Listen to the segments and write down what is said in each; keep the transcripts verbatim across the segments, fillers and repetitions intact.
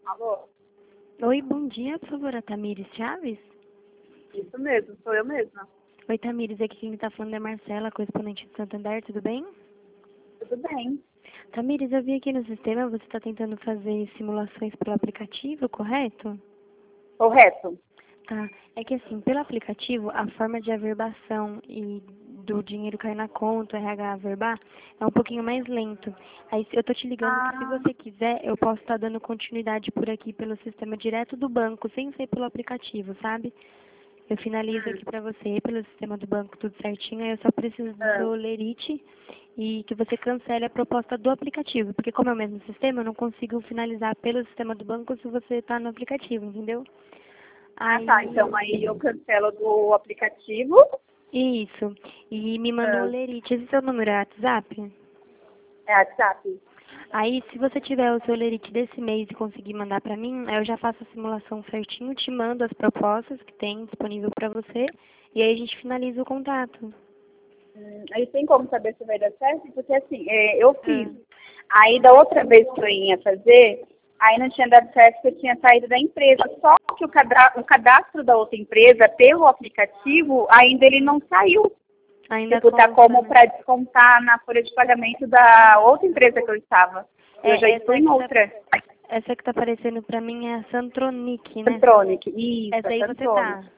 Alô? Oi, bom dia, por favor, a Tamires Chaves? Isso mesmo, sou eu mesma. Oi, Tamires, aqui quem está falando é Marcela, correspondente de Santander, tudo bem? Tudo bem. Tamires, eu vi aqui no sistema, você está tentando fazer simulações pelo aplicativo, correto? Correto. Tá, é que assim, pelo aplicativo, a forma de averbação e do dinheiro cair na conta, o R H averbar, é um pouquinho mais lento. Aí eu tô te ligando que se Ah, você quiser, eu posso estar dando continuidade por aqui pelo sistema direto do banco, sem ser pelo aplicativo, sabe? Eu finalizo aqui pra você pelo sistema do banco tudo certinho, aí eu só preciso do ah, seu lerite e que você cancele a proposta do aplicativo, porque como é o mesmo sistema, eu não consigo finalizar pelo sistema do banco se você está no aplicativo, entendeu? ah, tá. Aí, Então aí eu cancelo do aplicativo. isso. E me manda o Ah, lerite. Esse seu número é WhatsApp? é WhatsApp. Aí, se você tiver o seu lerite desse mês e conseguir mandar pra mim, aí eu já faço a simulação certinho, te mando as propostas que tem disponível pra você, e aí a gente finaliza o contato. Hum, aí tem como saber se vai dar certo? Porque assim, é, eu fiz. Ah, Aí da outra vez que eu ia fazer, aí não tinha dado certo porque eu tinha saído da empresa. Só que o cadastro, o cadastro da outra empresa pelo aplicativo, ainda ele não saiu. ainda Tipo, tá consta, como né? para descontar na folha de pagamento da outra empresa que eu estava. Eu já É, estou essa em que tá, outra. essa que tá aparecendo pra mim é a Santronic, né? Centronic. Isso, Essa é aí você Centronic. tá.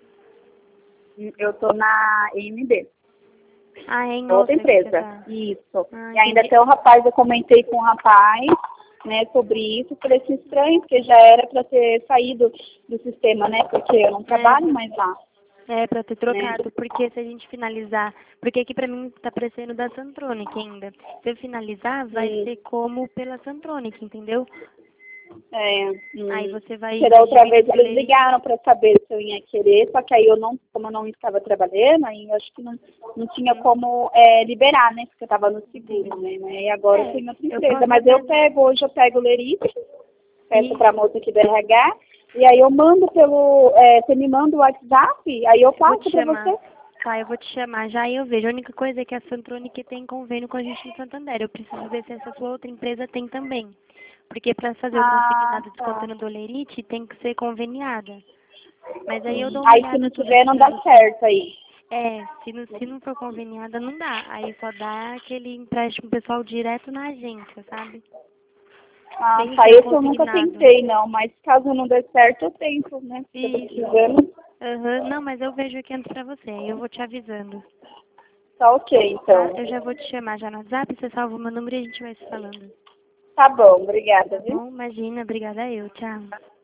Eu tô na E M B, Ah, é em outra outra que você empresa. tá. Isso. Ah, E ainda entendi. até o rapaz, eu comentei com o rapaz, né, sobre isso. Falei assim, estranho, porque já era para ter saído do sistema, né? Porque eu não É, trabalho mais lá, É, pra ter né? trocado, porque se a gente finalizar, porque aqui pra mim tá aparecendo da Santronic ainda. Se eu finalizar, vai Hum, ser como pela Santronic, entendeu? é, Aí hum. você vai, Porque da vai outra dividir vez o eles lerite. ligaram para saber se eu ia querer, só que aí eu não, como eu não estava trabalhando, aí eu acho que não, não tinha Uhum, como é, liberar, né? Porque eu estava no seguro, entendi. né? E agora eu tô É, em outra eu empresa. posso Mas eu até. pego, hoje eu pego o lerite, peço para a Isso, moça aqui do R H, e aí eu mando pelo, é, você me manda o WhatsApp, aí eu eu vou te passo para chamar. você. Tá, eu vou te chamar já e eu vejo. A única coisa é que a Santronic tem convênio com a gente em Santander. Eu preciso ver se essa sua outra empresa tem também. Porque para fazer o Ah, consignado tá. descontando do lerite, tem que ser conveniada. Mas aí eu Hum, dou uma Aí se não olhada tudo tiver, aqui não pra dá você. certo aí. É, se não, se não for conveniada, não dá. Aí só dá aquele empréstimo pessoal direto na agência, sabe? Ah, Sem tá. ser o Esse eu nunca consignado. tentei, não. Mas caso não dê certo, eu tento, né? Se eu tô Isso. precisando. Aham. Não, mas eu vejo aqui antes pra você. Aí eu vou te avisando. Tá ok, Tá? então. Eu já vou te chamar já no WhatsApp, você salva o meu número e a gente vai se falando. Tá bom, obrigada, Tá viu? bom? Imagina. Obrigada eu. Tchau.